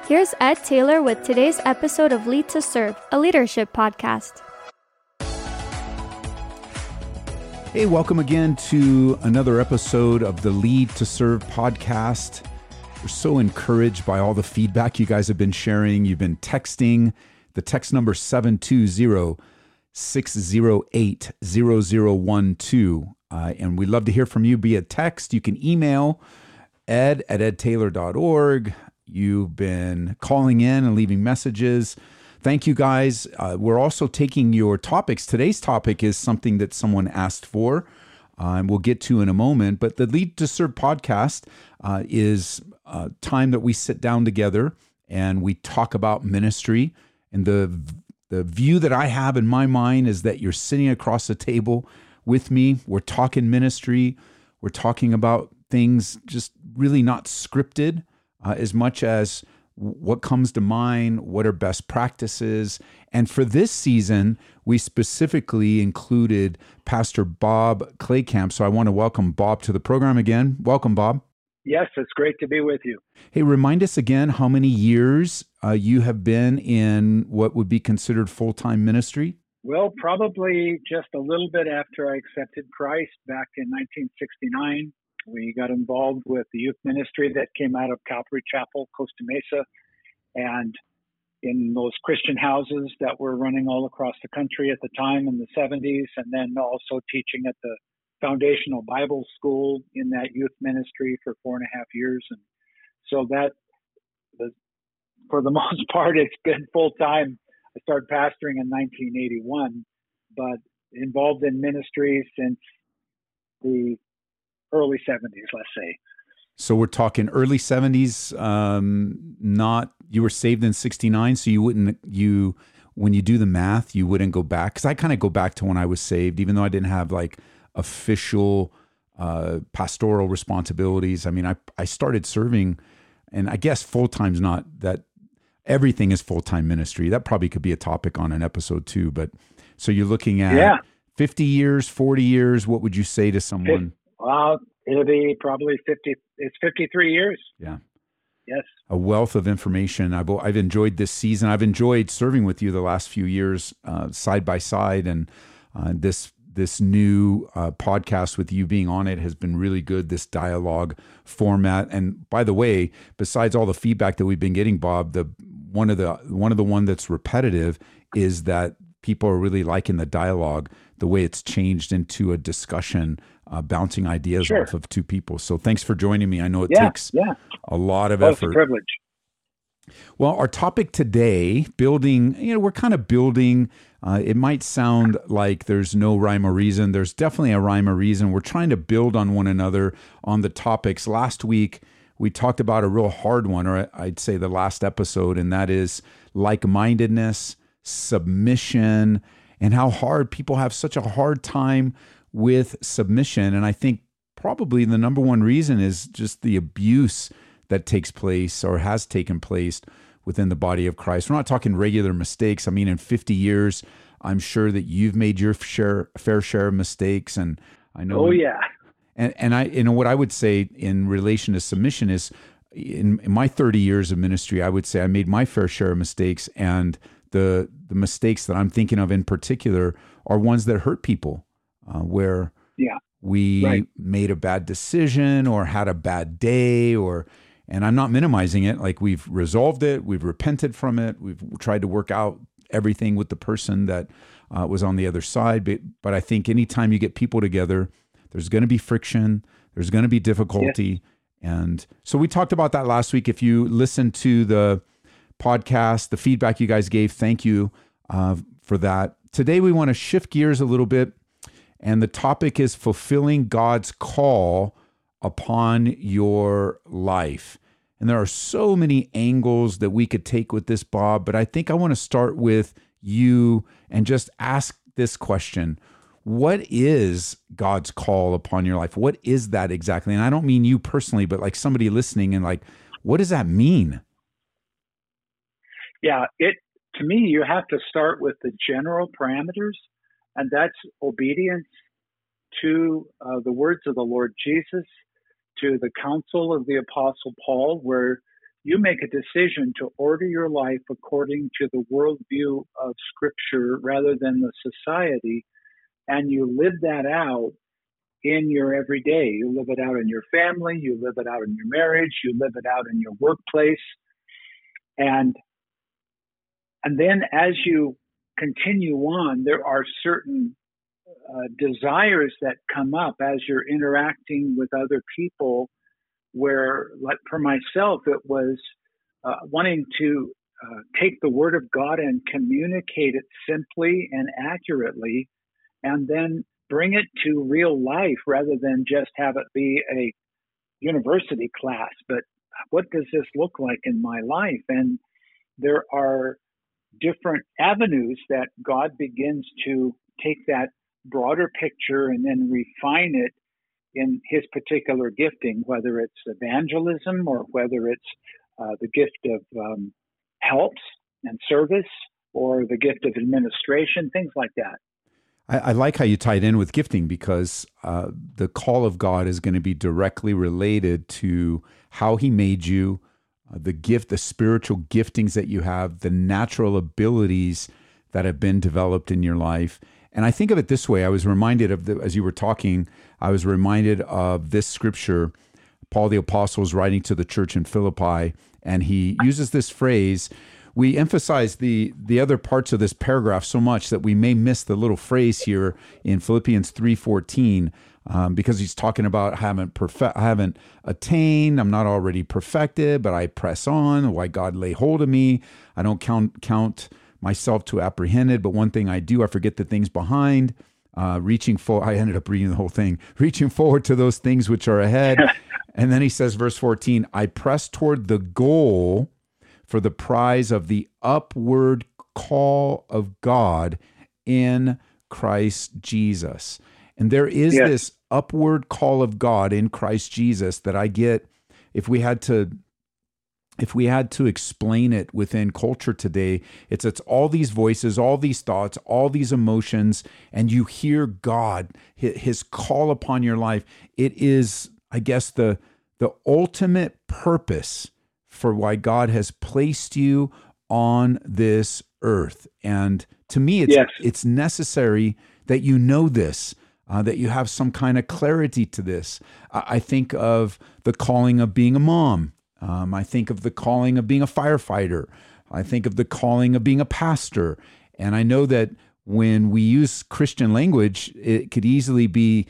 Here's Ed Taylor with today's episode of Lead to Serve, a leadership podcast. Hey, welcome again to another episode of the Lead to Serve podcast. We're so encouraged by all the feedback you guys have been sharing. You've been texting the text number 720-608-0012. And we'd love to hear from you via text. You can email ed@edtaylor.org. You've been calling in and leaving messages. Thank you, guys. We're also taking your topics. Today's topic is something that someone asked for, and we'll get to in a moment. But the Lead to Serve podcast is a time that we sit down together and we talk about ministry. And the view that I have in my mind is that you're sitting across the table with me. We're talking ministry. We're talking about things just really not scripted as much as what comes to mind, what are best practices. And for this season, we specifically included Pastor Bob Claycamp. So I want to welcome Bob to the program again. Welcome, Bob. Yes, it's great to be with you. Hey, remind us again how many years you have been in what would be considered full-time ministry? Well, probably just a little bit after I accepted Christ back in 1969. We got involved with the youth ministry that came out of Calvary Chapel, Costa Mesa, and in those Christian houses that were running all across the country at the time in the 70s, and then also teaching at the Foundational Bible School in that youth ministry for 4.5 years. And so that, for the most part, it's been full time. I started pastoring in 1981, but involved in ministry since the early 70s, let's say. So we're talking early 70s, you were saved in 69, so when you do the math, you wouldn't go back. Because I kind of go back to when I was saved, even though I didn't have like official pastoral responsibilities. I mean, I started serving, and I guess full-time's not that, everything is full-time ministry. That probably could be a topic on an episode too. But so you're looking at 50 years, 40 years, what would you say to someone? Well, it'll be probably 50. It's 53 years. Yeah. Yes. A wealth of information. I've enjoyed this season. I've enjoyed serving with you the last few years, side by side, and this new podcast with you being on it has been really good. This dialogue format. And by the way, besides all the feedback that we've been getting, Bob, one of the one that's repetitive is that people are really liking the dialogue, the way it's changed into a discussion, bouncing ideas off of two people. So thanks for joining me. I know it takes a lot of effort. It's a privilege. Well, our topic today, building, we're kind of building, it might sound like there's no rhyme or reason. There's definitely a rhyme or reason. We're trying to build on one another on the topics. Last week, we talked about a real hard one, or I'd say the last episode, and that is like-mindedness, submission, and how hard people have such a hard time with submission. And I think probably the number one reason is just the abuse that takes place or has taken place within the body of Christ. We're not talking regular mistakes. I mean, in 50 years, I'm sure that you've made your fair share of mistakes. And I know. Oh, yeah. And I, what I would say in relation to submission is in my 30 years of ministry, I would say I made my fair share of mistakes. And the mistakes that I'm thinking of in particular are ones that hurt people, where we made a bad decision or had a bad day, and I'm not minimizing it. Like, we've resolved it, we've repented from it, we've tried to work out everything with the person that was on the other side. But I think anytime you get people together, there's going to be friction, there's going to be difficulty. Yes. And so we talked about that last week. If you listen to the podcast, the feedback you guys gave, thank you for that. Today we want to shift gears a little bit, and the topic is fulfilling God's call upon your life. And there are so many angles that we could take with this, Bob, but I think I want to start with you and just ask this question. What is God's call upon your life? What is that exactly? And I don't mean you personally, but like somebody listening, and like, what does that mean? Yeah, to me, you have to start with the general parameters, and that's obedience to the words of the Lord Jesus, to the counsel of the Apostle Paul, where you make a decision to order your life according to the worldview of Scripture rather than the society, and you live that out in your everyday. You live it out in your family, you live it out in your marriage, you live it out in your workplace. And then as you continue on, there are certain desires that come up as you're interacting with other people, where, like for myself, it was wanting to take the Word of God and communicate it simply and accurately, and then bring it to real life rather than just have it be a university class. But what does this look like in my life? And there are different avenues that God begins to take that broader picture and then refine it in his particular gifting, whether it's evangelism or whether it's the gift of helps and service or the gift of administration, things like that. I like how you tied in with gifting, because the call of God is going to be directly related to how he made you, the gift, the spiritual giftings that you have, the natural abilities that have been developed in your life. And I think of it this way. I was reminded of, as you were talking, I was reminded of this scripture. Paul the Apostle is writing to the church in Philippi, and he uses this phrase. We emphasize the other parts of this paragraph so much that we may miss the little phrase here in Philippians 3:14, because he's talking about I haven't attained, I'm not already perfected, but I press on. Why God lay hold of me. I don't count myself to apprehended, but one thing I do, I forget the things behind. Reaching forward, I ended up reading the whole thing. Reaching forward to those things which are ahead. And then he says, verse 14, I press toward the goal for the prize of the upward call of God in Christ Jesus. And there is this upward call of God in Christ Jesus that I get. If we had to explain it within culture today, it's all these voices, all these thoughts, all these emotions, and you hear God, his call upon your life. It is, I guess, the ultimate purpose for why God has placed you on this earth. And to me, it's necessary that you know this, that you have some kind of clarity to this. I think of the calling of being a mom. I think of the calling of being a firefighter. I think of the calling of being a pastor. And I know that when we use Christian language, it could easily be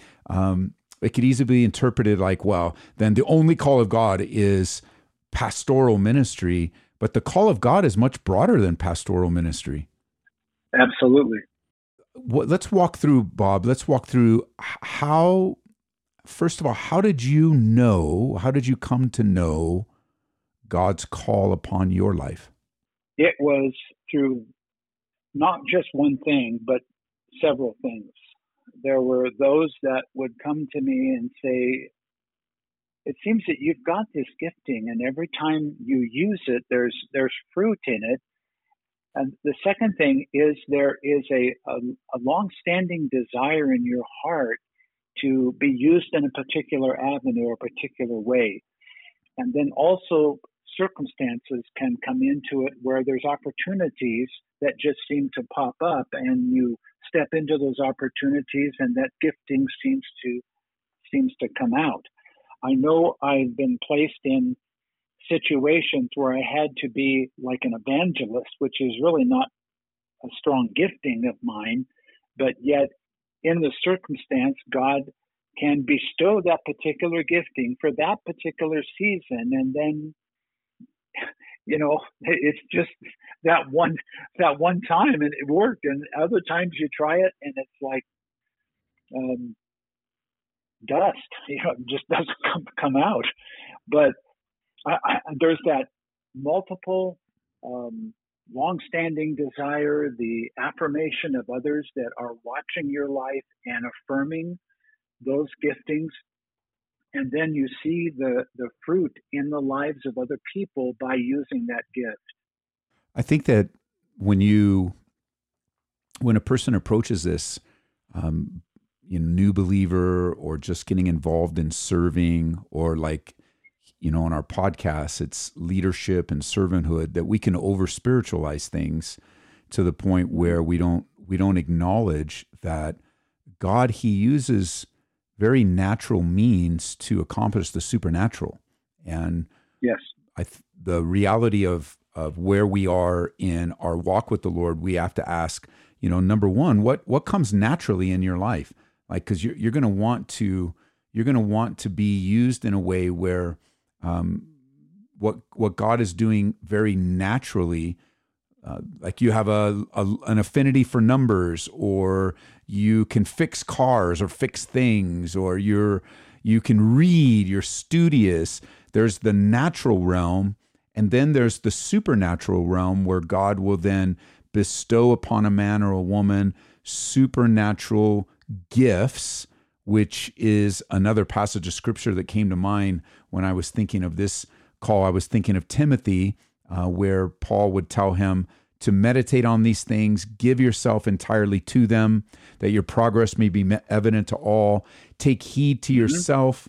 interpreted like, well, then the only call of God is pastoral ministry. But the call of God is much broader than pastoral ministry. Absolutely. Let's walk through, Bob. Let's walk through how, first of all, how did you come to know God's call upon your life? It was through not just one thing, but several things. There were those that would come to me and say, it seems that you've got this gifting, and every time you use it, there's fruit in it. And the second thing is there is a long-standing desire in your heart to be used in a particular avenue or a particular way. And then also circumstances can come into it where there's opportunities that just seem to pop up, and you step into those opportunities, and that gifting seems to come out. I know I've been placed in situations where I had to be like an evangelist, which is really not a strong gifting of mine, but yet in the circumstance, God can bestow that particular gifting for that particular season. And then, it's just that one time, and it worked. And other times you try it and it's like dust, it just doesn't come out. But there's that multiple long-standing desire, the affirmation of others that are watching your life and affirming those giftings. And then you see the fruit in the lives of other people by using that gift. I think that when a person approaches this, new believer, or just getting involved in serving, or like, on our podcasts, it's leadership and servanthood, that we can over spiritualize things to the point where we don't acknowledge that God, he uses very natural means to accomplish the supernatural. And yes, the reality of where we are in our walk with the Lord, we have to ask, number one, what comes naturally in your life? Like, because you're going to want to be used in a way where what God is doing very naturally, like you have an affinity for numbers, or you can fix cars or fix things, or you can read, you're studious. There's the natural realm, and then there's the supernatural realm where God will then bestow upon a man or a woman supernatural gifts, which is another passage of scripture that came to mind when I was thinking of this call. I was thinking of Timothy, where Paul would tell him to meditate on these things, give yourself entirely to them, that your progress may be evident to all. Take heed to yourself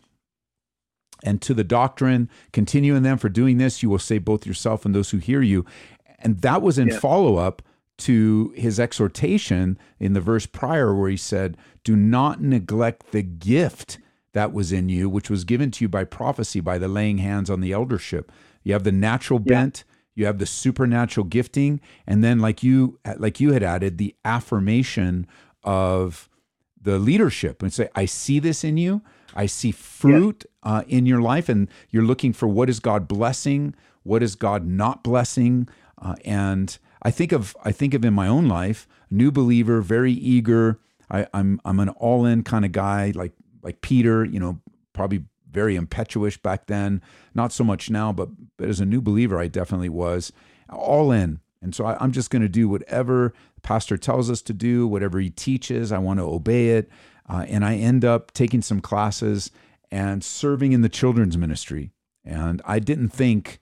and to the doctrine. Continue in them, for doing this, you will save both yourself and those who hear you. And that was in follow-up to his exhortation in the verse prior, where he said, do not neglect the gift that was in you, which was given to you by prophecy, by the laying hands on the eldership. You have the natural bent, you have the supernatural gifting, and then like you had added, the affirmation of the leadership, and say, I see this in you. I see fruit in your life, and you're looking for what is God blessing, what is God not blessing, and I think of in my own life, new believer, very eager. I'm an all-in kind of guy, like Peter, probably very impetuous back then, not so much now, but as a new believer, I definitely was all in. And so I'm just going to do whatever the pastor tells us to do, whatever he teaches, I want to obey it. And I end up taking some classes and serving in the children's ministry. And I didn't think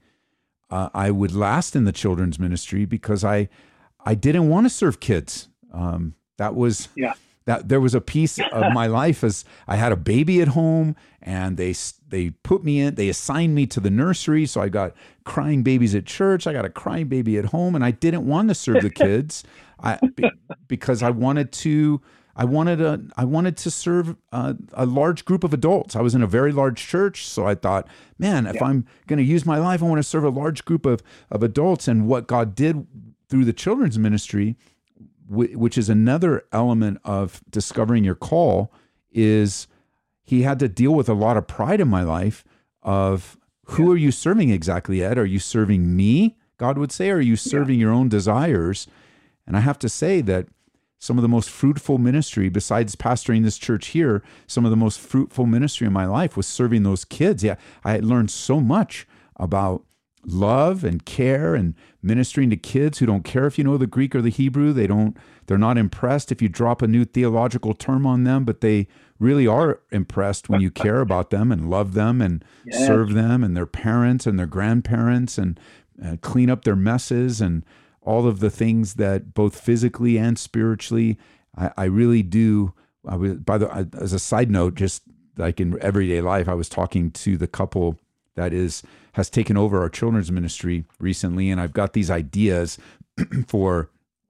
I would last in the children's ministry because I didn't want to serve kids. That was that there was a piece of my life as I had a baby at home, and they put me in. They assigned me to the nursery, so I got crying babies at church. I got a crying baby at home, and I didn't want to serve the kids, because I wanted to serve a large group of adults. I was in a very large church, so I thought, man, if I'm going to use my life, I want to serve a large group of adults. And what God did through the children's ministry, which is another element of discovering your call, is he had to deal with a lot of pride in my life of who are you serving exactly, Ed? Are you serving me, God would say, or are you serving your own desires? And I have to say that some of the most fruitful ministry, besides pastoring this church here, some of the most fruitful ministry in my life was serving those kids. Yeah, I learned so much about love and care and ministering to kids who don't care if you know the Greek or the Hebrew. They're not impressed if you drop a new theological term on them, but they really are impressed when you care about them and love them and serve them and their parents and their grandparents and clean up their messes and all of the things that both physically and spiritually, I really do. As a side note, just like in everyday life, I was talking to the couple that has taken over our children's ministry recently, and I've got these ideas for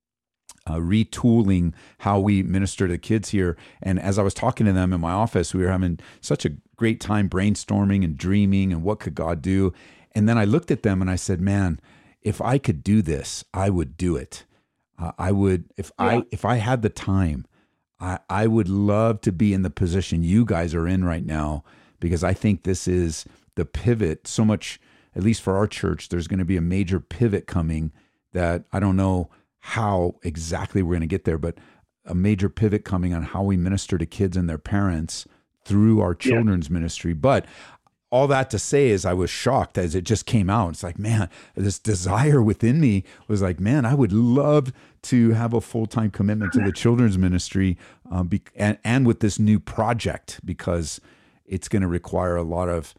retooling how we minister to kids here. And as I was talking to them in my office, we were having such a great time brainstorming and dreaming and what could God do. And then I looked at them and I said, man, if I could do this, I would do it. I would, if I had the time, I would love to be in the position you guys are in right now, because I think this is the pivot. So much, at least for our church, there's going to be a major pivot coming that I don't know how exactly we're going to get there, but a major pivot coming on how we minister to kids and their parents through our children's ministry. But all that to say is I was shocked as it just came out. It's like, man, this desire within me was like, man, I would love to have a full-time commitment to the children's ministry and with this new project, because it's going to require a lot of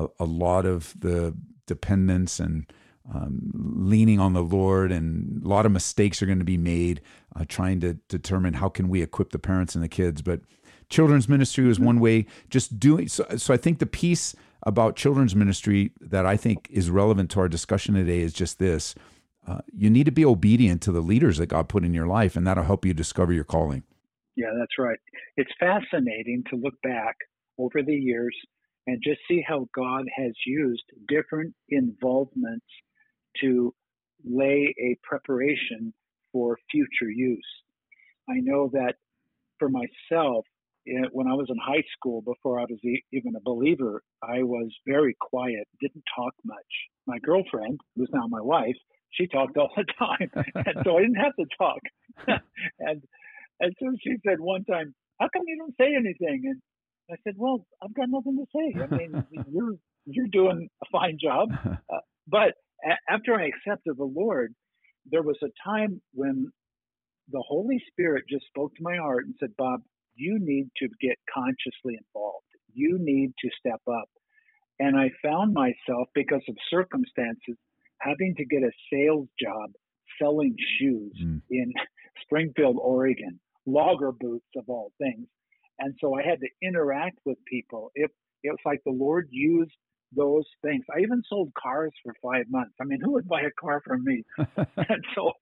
the dependence and leaning on the Lord, and a lot of mistakes are going to be made trying to determine how can we equip the parents and the kids. But children's ministry was one way, just doing so. I think the piece about children's ministry that I think is relevant to our discussion today is just this. You need to be obedient to the leaders that God put in your life, and that'll help you discover your calling. Yeah, that's right. It's fascinating to look back over the years and just see how God has used different involvements to lay a preparation for future use. I know that for myself, when I was in high school, before I was even a believer, I was very quiet, didn't talk much. My girlfriend, who's now my wife, she talked all the time, and so I didn't have to talk. and so she said one time, "How come you don't say anything?" And I said, "Well, I've got nothing to say. I mean, you're doing a fine job." But after I accepted the Lord, there was a time when the Holy Spirit just spoke to my heart and said, "Bob, you need to get consciously involved. You need to step up." And I found myself, because of circumstances, having to get a sales job selling shoes in Springfield, Oregon, logger boots of all things. And so I had to interact with people. It was like the Lord used those things. I even sold cars for 5 months. I mean, who would buy a car from me? And so,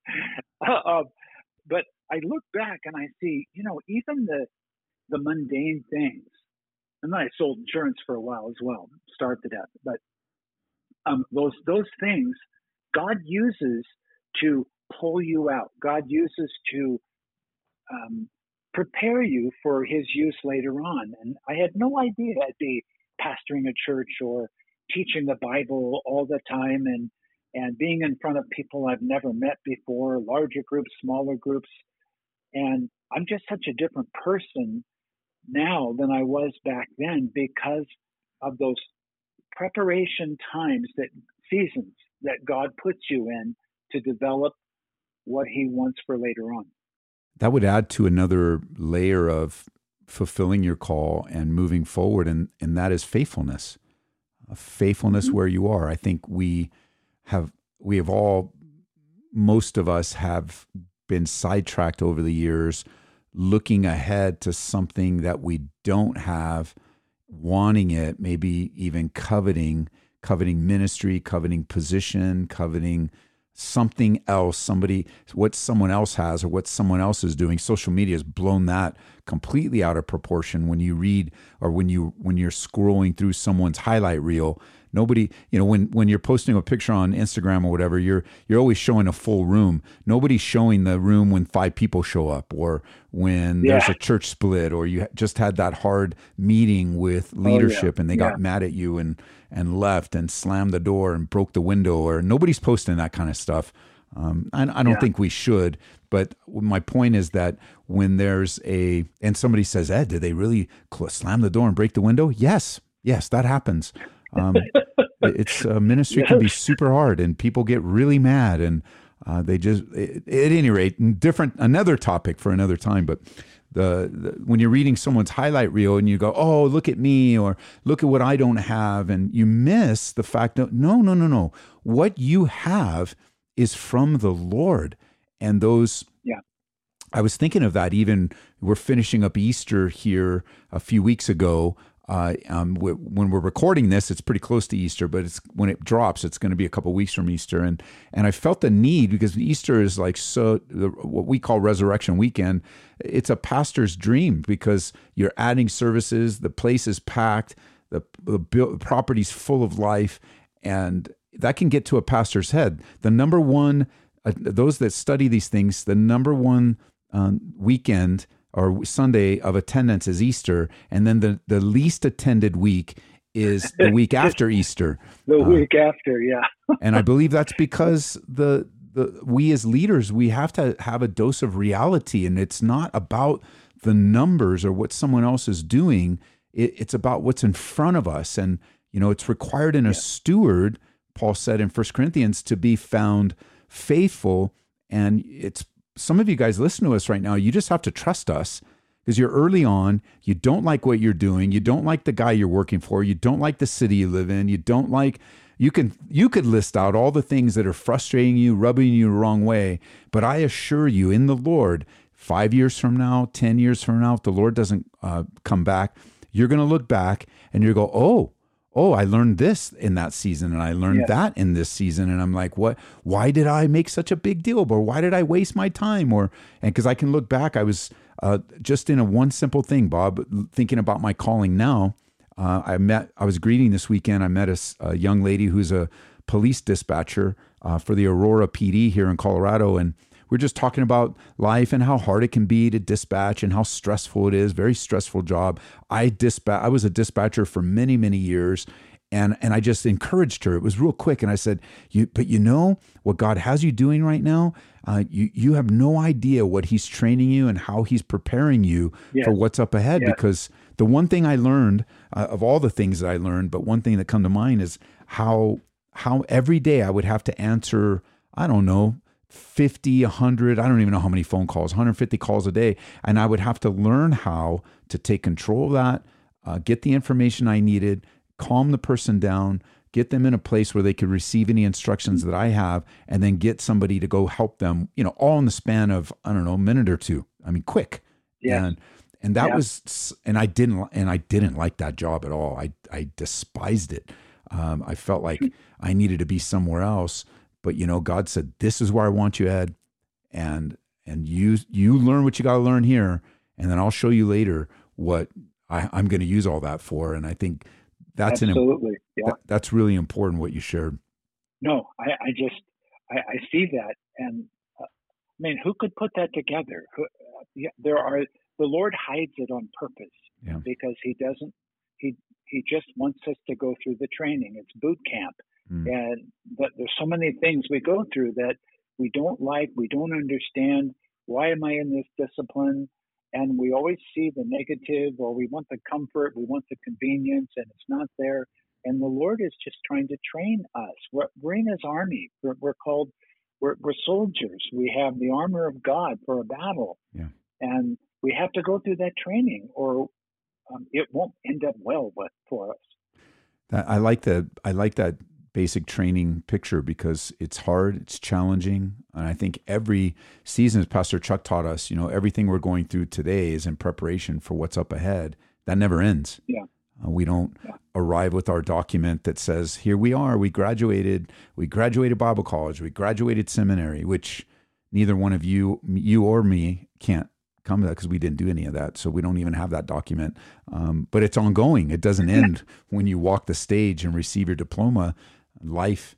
but I look back and I see, even the mundane things. And then I sold insurance for a while as well, starved to death. But those things God uses to pull you out. God uses to prepare you for his use later on. And I had no idea I'd be pastoring a church or teaching the Bible all the time and being in front of people I've never met before, larger groups, smaller groups. And I'm just such a different person now than I was back then because of those preparation seasons that God puts you in to develop what he wants for later on. That would add to another layer of fulfilling your call and moving forward, and that is faithfulness. Faithfulness where you are. I think we have all, most of us have been sidetracked over the years, looking ahead to something that we don't have, wanting it, maybe even coveting ministry, coveting position, coveting something else, what someone else has or what someone else is doing. Social media has blown that completely out of proportion. When you read or when you're scrolling through someone's highlight reel, nobody, when you're posting a picture on Instagram or whatever, you're always showing a full room. Nobody's showing the room when 5 people show up or when there's a church split or you just had that hard meeting with leadership and they got mad at you and left and slammed the door and broke the window, or nobody's posting that kind of stuff. I don't think we should, but my point is that when there's and somebody says, "Ed, did they really slam the door and break the window?" Yes, that happens. It's ministry can be super hard and people get really mad and they just, at any rate, another topic for another time. But when you're reading someone's highlight reel and you go, "Oh, look at me," or "Look at what I don't have," and you miss the fact that no. What you have is from the Lord. And those, I was thinking of that even, we're finishing up Easter here a few weeks ago. When we're recording this, it's pretty close to Easter, but when it drops, it's going to be a couple of weeks from Easter. And I felt the need, because Easter is like what we call Resurrection Weekend. It's a pastor's dream because you're adding services, the place is packed, the property's full of life, and that can get to a pastor's head. The number one, those that study these things, the number one weekend or Sunday of attendance is Easter, and then the least attended week is the week after Easter. The week after, yeah. And I believe that's because we as leaders, we have to have a dose of reality, and it's not about the numbers or what someone else is doing. It's about what's in front of us, and it's required in a steward, Paul said in 1 Corinthians, to be found faithful. And some of you guys listen to us right now, you just have to trust us because you're early on. You don't like what you're doing. You don't like the guy you're working for. You don't like the city you live in. You could list out all the things that are frustrating you, rubbing you the wrong way. But I assure you in the Lord, 5 years from now, 10 years from now, if the Lord doesn't come back, you're going to look back and you're going to go, oh, I learned this in that season and I learned that in this season. And I'm like, why did I make such a big deal? Or why did I waste my time? And because I can look back, I was just in one simple thing, Bob, thinking about my calling now. I was greeting this weekend. I met a young lady who's a police dispatcher for the Aurora PD here in Colorado. And we're just talking about life and how hard it can be to dispatch and how stressful it is. Very stressful job. I was a dispatcher for many, many years. And I just encouraged her. It was real quick. And I said, but you know what God has you doing right now? You have no idea what he's training you and how he's preparing you for what's up ahead. Because the one thing I learned of all the things that I learned, but one thing that come to mind is how every day I would have to answer, I don't know, 50, 100, I don't even know how many phone calls, 150 calls a day. And I would have to learn how to take control of that, get the information I needed, calm the person down, get them in a place where they could receive any instructions that I have, and then get somebody to go help them, all in the span of, I don't know, a minute or two. I mean, quick. Yeah. And that was, and I didn't like that job at all. I despised it. I felt like I needed to be somewhere else. But God said, "This is where I want you, Ed, and you learn what you got to learn here, and then I'll show you later what I'm going to use all that for." And I think that's absolutely, that's really important what you shared. No, I see that, and who could put that together? The Lord hides it on purpose because He doesn't. He just wants us to go through the training. It's boot camp. But there's so many things we go through that we don't like, we don't understand. Why am I in this discipline? And we always see the negative, or we want the comfort, we want the convenience, and it's not there. And the Lord is just trying to train us. We're in His army. We're soldiers. We have the armor of God for a battle. Yeah. And we have to go through that training, or it won't end up well for us. I like that basic training picture because it's hard, it's challenging. And I think every season, as Pastor Chuck taught us, everything we're going through today is in preparation for what's up ahead. That never ends. Yeah. We don't arrive with our document that says, here we are, we graduated Bible college, we graduated seminary, which neither one of you or me can't come to that because we didn't do any of that. So we don't even have that document. But it's ongoing. It doesn't end when you walk the stage and receive your diploma. Life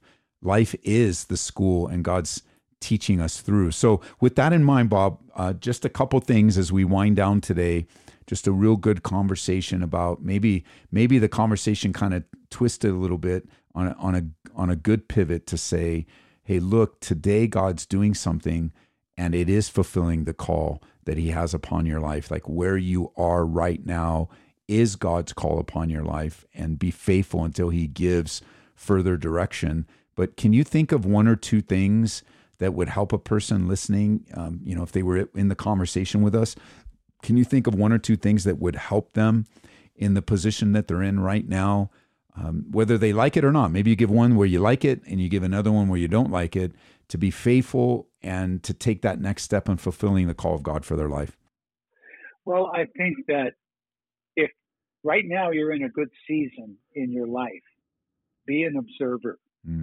is the school, and God's teaching us through. So with that in mind, Bob, just a couple things as we wind down today, just a real good conversation about maybe the conversation kind of twisted a little bit on a good pivot to say, hey, look, today God's doing something and it is fulfilling the call that He has upon your life. Like where you are right now is God's call upon your life, and be faithful until He gives further direction. But can you think of one or two things that would help a person listening, if they were in the conversation with us? Can you think of one or two things that would help them in the position that they're in right now, whether they like it or not? Maybe you give one where you like it and you give another one where you don't like it, to be faithful and to take that next step in fulfilling the call of God for their life. Well, I think that if right now you're in a good season in your life, be an observer.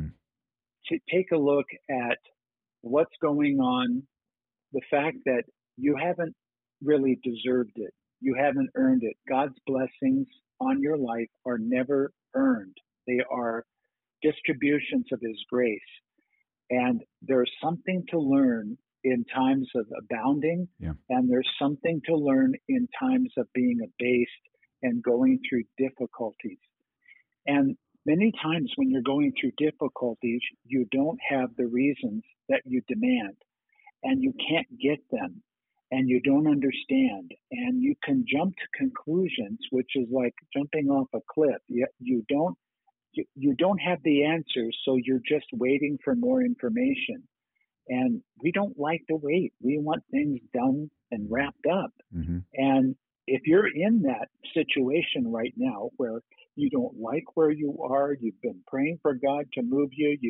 To take a look at what's going on, the fact that you haven't really deserved it. You haven't earned it. God's blessings on your life are never earned. They are distributions of His grace. And there's something to learn in times of abounding, and there's something to learn in times of being abased and going through difficulties. And many times when you're going through difficulties, you don't have the reasons that you demand, and you can't get them, and you don't understand, and you can jump to conclusions, which is like jumping off a cliff. You don't have the answers, so you're just waiting for more information. And we don't like to wait. We want things done and wrapped up. Mm-hmm. And if you're in that situation right now where you don't like where you are, you've been praying for God to move you,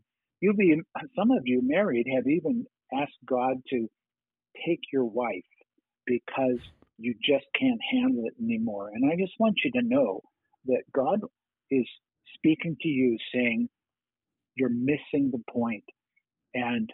some of you married have even asked God to take your wife because you just can't handle it anymore. And I just want you to know that God is speaking to you saying, you're missing the point. And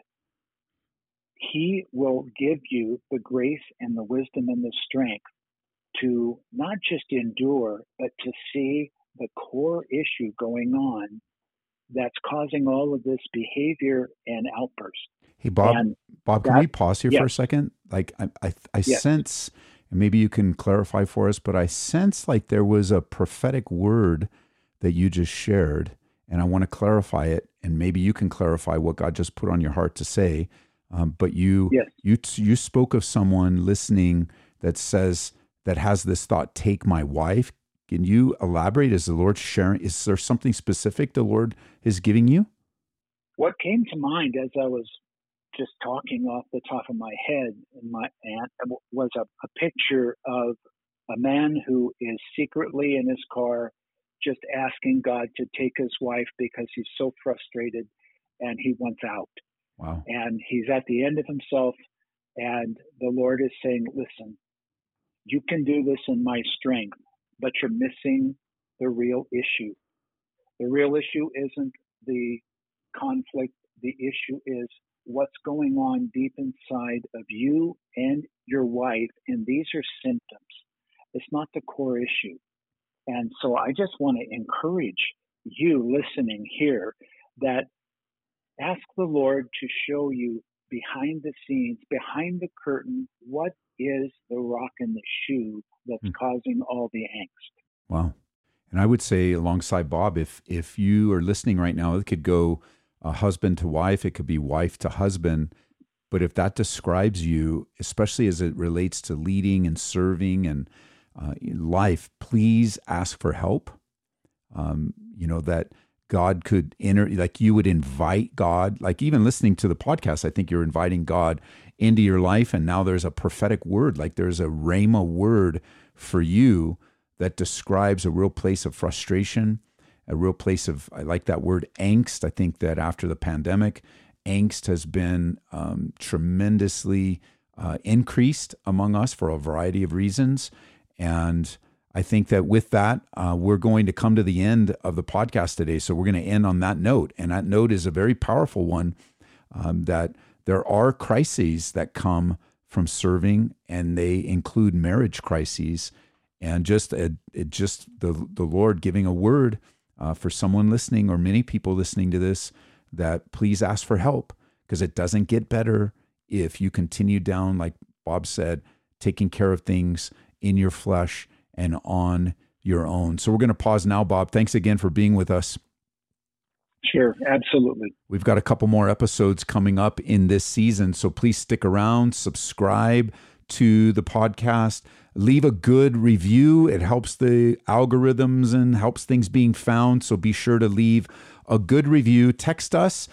he will give you the grace and the wisdom and the strength to not just endure, but to see the core issue going on that's causing all of this behavior and outburst. Hey, Bob, can we pause here for a second? Like I sense, and maybe you can clarify for us, but I sense like there was a prophetic word that you just shared, and I want to clarify it, and maybe you can clarify what God just put on your heart to say. But you spoke of someone listening that has this thought, take my wife. Can you elaborate? Is the Lord sharing? Is there something specific the Lord is giving you? What came to mind as I was just talking off the top of my head was a picture of a man who is secretly in his car just asking God to take his wife because he's so frustrated and he wants out. Wow. And he's at the end of himself, and the Lord is saying, listen, you can do this in my strength, but you're missing the real issue. The real issue isn't the conflict. The issue is what's going on deep inside of you and your wife, and these are symptoms. It's not the core issue. And so I just want to encourage you listening here that ask the Lord to show you behind the scenes, behind the curtain, what is the rock in the shoe that's causing all the angst. Wow. And I would say alongside Bob, if you are listening right now, it could go husband to wife, it could be wife to husband. But if that describes you, especially as it relates to leading and serving and life, please ask for help. That God could like you would invite God, like even listening to the podcast, I think you're inviting God into your life. And now there's a prophetic word, like there's a rhema word for you that describes a real place of frustration, a real place of, I like that word, angst. I think that after the pandemic, angst has been tremendously increased among us for a variety of reasons. And I think that with that, we're going to come to the end of the podcast today. So we're going to end on that note. And that note is a very powerful one, that there are crises that come from serving, and they include marriage crises. And just the Lord giving a word for someone listening, or many people listening to this, that please ask for help, because it doesn't get better if you continue down, like Bob said, taking care of things in your flesh and on your own. So we're going to pause now, Bob. Thanks again for being with us. Sure, absolutely. We've got a couple more episodes coming up in this season, so please stick around, subscribe to the podcast, leave a good review. It helps the algorithms and helps things being found, so be sure to leave a good review. Text us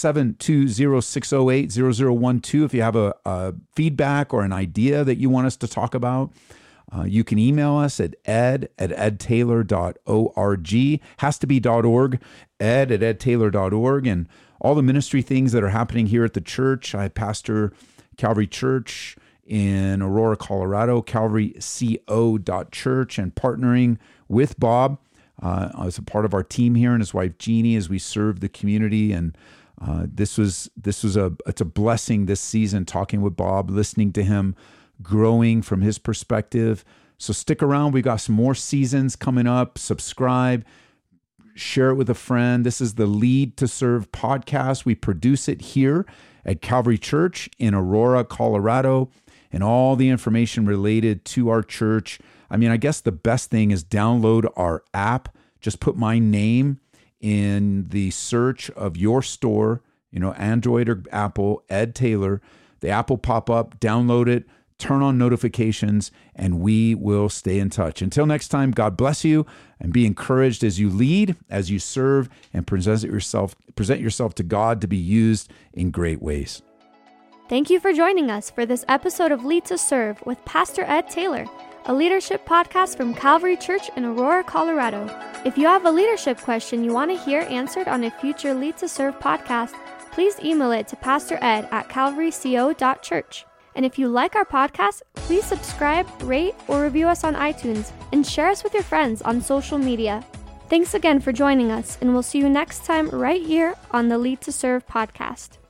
720-608-0012 if you have a feedback or an idea that you want us to talk about. You can email us at ed@edtaylor.org. Has to be .org, ed@edtaylor.org. And all the ministry things that are happening here at the church. I pastor Calvary Church in Aurora, Colorado, calvaryco.church, and partnering with Bob as a part of our team here and his wife Jeannie as we serve the community. And it's a blessing this season talking with Bob, listening to him, growing from his perspective. So stick around. We got some more seasons coming up. Subscribe, share it with a friend. This is the Lead to Serve podcast. We produce it here at Calvary Church in Aurora, Colorado, and all the information related to our church. I mean, I guess the best thing is download our app. Just put my name in the search of your store, Android or Apple, Ed Taylor. The app will pop up, download it, turn on notifications, and we will stay in touch. Until next time, God bless you, and be encouraged as you lead, as you serve, and present yourself to God to be used in great ways. Thank you for joining us for this episode of Lead to Serve with Pastor Ed Taylor, a leadership podcast from Calvary Church in Aurora, Colorado. If you have a leadership question you want to hear answered on a future Lead to Serve podcast, please email it to pastored@calvaryco.church. And if you like our podcast, please subscribe, rate, or review us on iTunes, and share us with your friends on social media. Thanks again for joining us, and we'll see you next time right here on the Lead to Serve podcast.